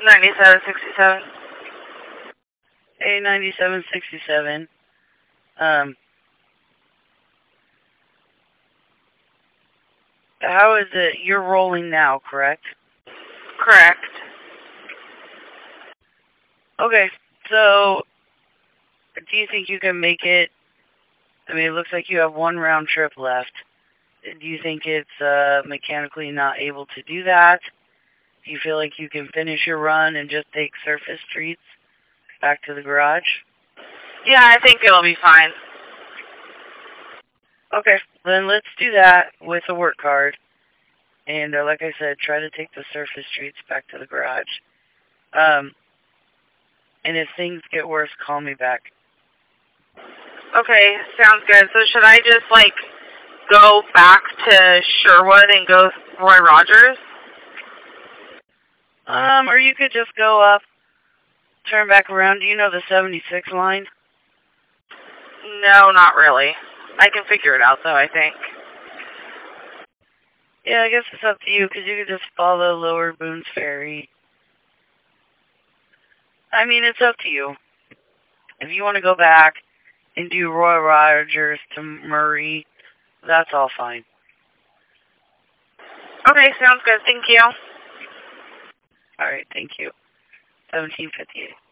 9767. Hey, 9767. How is it? You're rolling now, correct? Correct. Okay, so do you think you can make it? I mean, it looks like you have one round trip left. Do you think it's mechanically not able to do that? Do you feel like you can finish your run and just take surface streets back to the garage? Yeah, I think it'll be fine. Okay, then let's do that with a work card. And like I said, try to take the surface streets back to the garage. And if things get worse, call me back. Okay, sounds good. So should I just, like, go back to Sherwood and go Roy Rogers? Or you could just go up, turn back around. Do you know the 76 line? No, not really. I can figure it out, though, I think. Yeah, I guess it's up to you, because you could just follow Lower Boone's Ferry. I mean, it's up to you. If you want to go back and do Roy Rogers to Murray, that's all fine. Okay, sounds good. Thank you. All right, thank you. 1758.